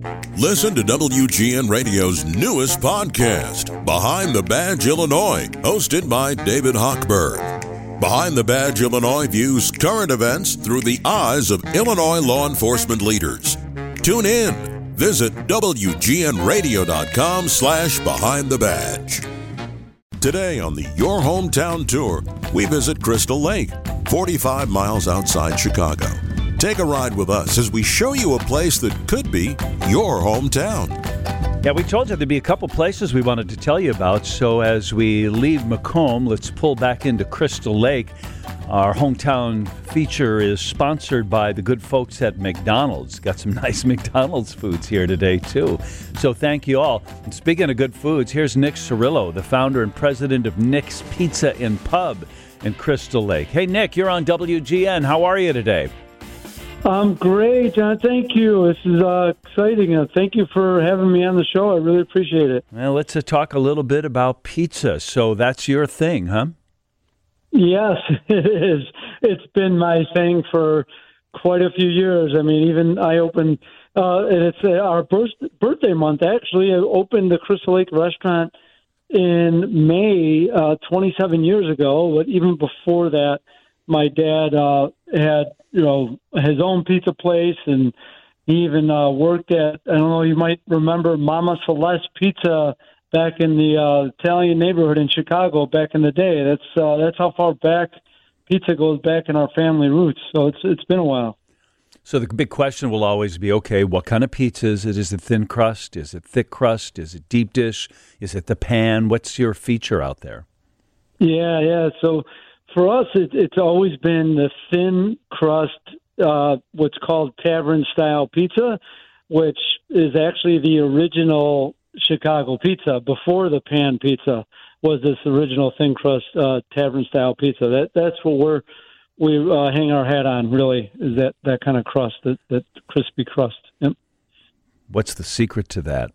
Listen to WGN Radio's newest podcast, Behind the Badge Illinois, hosted by David Hochberg. Behind the Badge Illinois views current events through the eyes of Illinois law enforcement leaders. Tune in. Visit WGNRadio.com/Behind the Badge. Today on the Your Hometown Tour, we visit Crystal Lake, 45 miles outside Chicago. Take a ride with us as we show you a place that could be your hometown. Yeah, we told you there'd be a couple places we wanted to tell you about, so as we leave Macomb, let's pull back into Crystal Lake. Our hometown feature is sponsored by the good folks at McDonald's. Got some nice McDonald's foods here today, too. So thank you all. And speaking of good foods, here's Nick Cirillo, the founder and president of Nick's Pizza and Pub in Crystal Lake. Hey, Nick, you're on WGN. How are you today? I'm great, John. Thank you. This is exciting. Thank you for having me on the show. I really appreciate it. Well, let's talk a little bit about pizza. So that's your thing, huh? Yes, it is. It's been my thing for quite a few years. I mean, even I opened, and it's our birthday month, actually. I opened the Crystal Lake restaurant in May 27 years ago. But even before that, my dad had, his own pizza place, and he even worked at, I don't know, you might remember Mama Celeste Pizza back in the Italian neighborhood in Chicago back in the day. That's how far back pizza goes back in our family roots. So it's been a while. So the big question will always be, okay, what kind of pizza is it? Is it thin crust? Is it thick crust? Is it deep dish? Is it the pan? What's your feature out there? Yeah. So for us, it's always been the thin crust, what's called tavern-style pizza, which is actually the original Chicago pizza. Before the pan pizza was this original thin crust tavern-style pizza. That's what we hang our hat on, really, is that kind of crust, that crispy crust. Yep. What's the secret to that?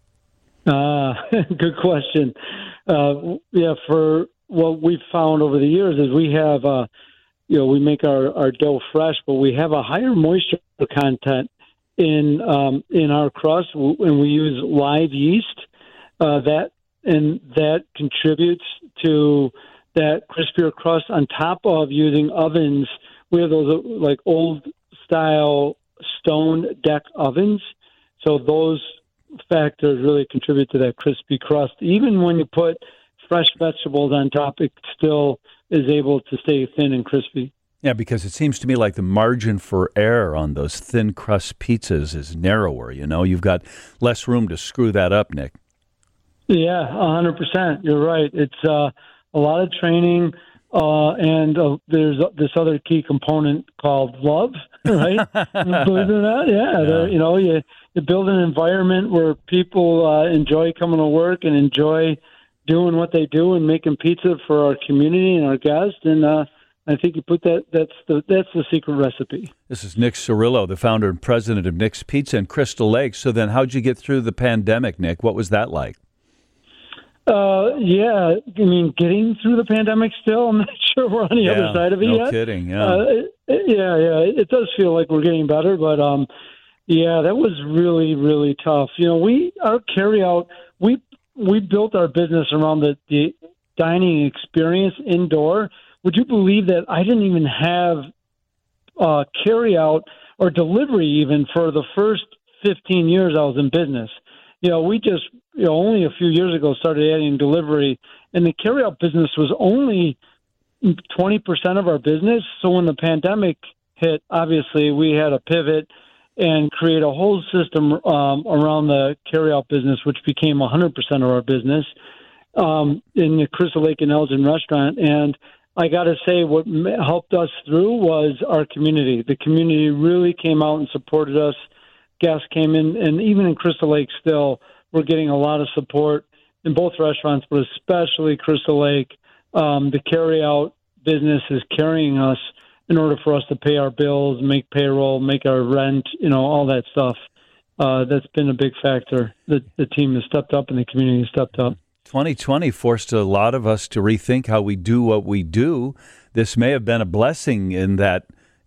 Good question. For what we've found over the years is we have, we make our dough fresh, but we have a higher moisture content in our crust, and we use live yeast. That contributes to that crispier crust. On top of using ovens, we have those like old style stone deck ovens. So those factors really contribute to that crispy crust. Even when you put fresh vegetables on top, it still is able to stay thin and crispy. Yeah, because it seems to me like the margin for error on those thin crust pizzas is narrower. You've got less room to screw that up, Nick. Yeah, 100%. You're right. It's a lot of training, and there's this other key component called love, right? Believe it or not, yeah. You build an environment where people enjoy coming to work and enjoy doing what they do and making pizza for our community and our guests, and I think you put that's the secret recipe. This is Nick Cirillo, the founder and president of Nick's Pizza in Crystal Lake. So then how'd you get through the pandemic, Nick? What was that like? Getting through the pandemic still, I'm not sure we're on the other side of it yet. No kidding, yeah. It does feel like we're getting better, but that was really, really tough. Our carryout, we built our business around the dining experience indoor. Would you believe that I didn't even have carryout or delivery even for the first 15 years I was in business? We just, only a few years ago started adding delivery, and the carryout business was only 20% of our business. So when the pandemic hit, obviously we had to pivot and create a whole system around the carryout business, which became 100% of our business in the Crystal Lake and Elgin restaurant. And I got to say, what helped us through was our community. The community really came out and supported us. Guests came in, and even in Crystal Lake still, we're getting a lot of support in both restaurants, but especially Crystal Lake. The carry-out business is carrying us in order for us to pay our bills, make payroll, make our rent, all that stuff. That's been a big factor. The team has stepped up and the community has stepped up. 2020 forced a lot of us to rethink how we do what we do. This may have been a blessing in that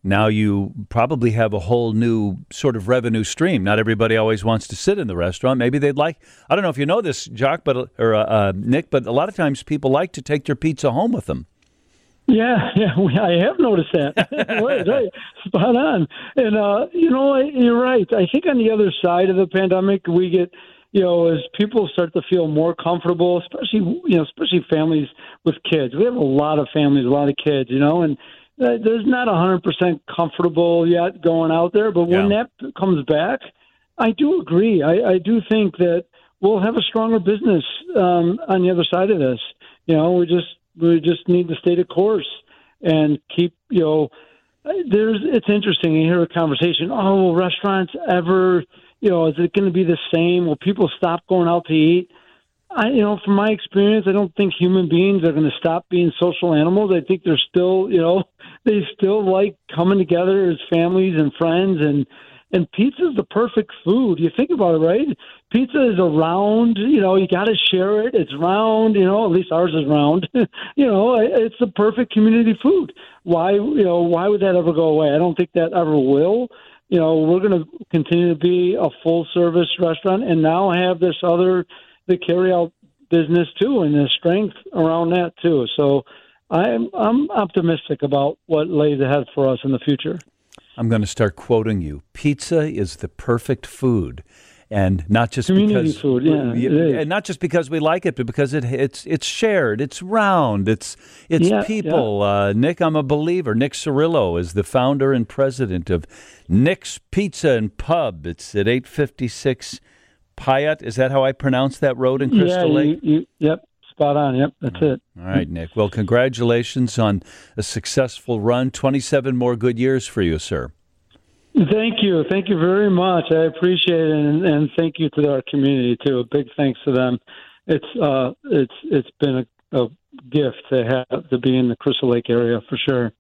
now you probably have a whole new sort of revenue stream. Not everybody always wants to sit in the restaurant. Maybe they'd like, I don't know if you know this, Jock, Nick, but a lot of times people like to take their pizza home with them. Yeah, I have noticed that. right, spot on. And, you're right. I think on the other side of the pandemic, we get, as people start to feel more comfortable, especially families with kids. We have a lot of families, a lot of kids, and there's not 100% comfortable yet going out there. But when that comes back, I do agree. I do think that we'll have a stronger business on the other side of this. We just need to stay the course and keep, it's interesting. You hear a conversation, will restaurants ever, is it going to be the same? Will people stop going out to eat? From my experience, I don't think human beings are going to stop being social animals. I think they're still, they still like coming together as families and friends, and pizza is the perfect food. You think about it, right? Pizza is a round, you got to share it. It's round, at least ours is round. It's the perfect community food. Why would that ever go away? I don't think that ever will. We're going to continue to be a full service restaurant and now have the carry out business too, and the strength around that too. So I'm optimistic about what lays ahead for us in the future. I'm going to start quoting you. Pizza is the perfect food, and not just community because food, and not just because we like it, but because it's shared, it's round, it's people. Yeah. Nick, I'm a believer. Nick Cirillo is the founder and president of Nick's Pizza and Pub. It's at 856 Pyatt. Is that how I pronounce that road in Crystal Lake? Yep. Spot on. Yep, that's it. All right, Nick. Well, congratulations on a successful run. 27 more good years for you, sir. Thank you. Thank you very much. I appreciate it, and thank you to our community too. A big thanks to them. It's been a gift to be in the Crystal Lake area for sure.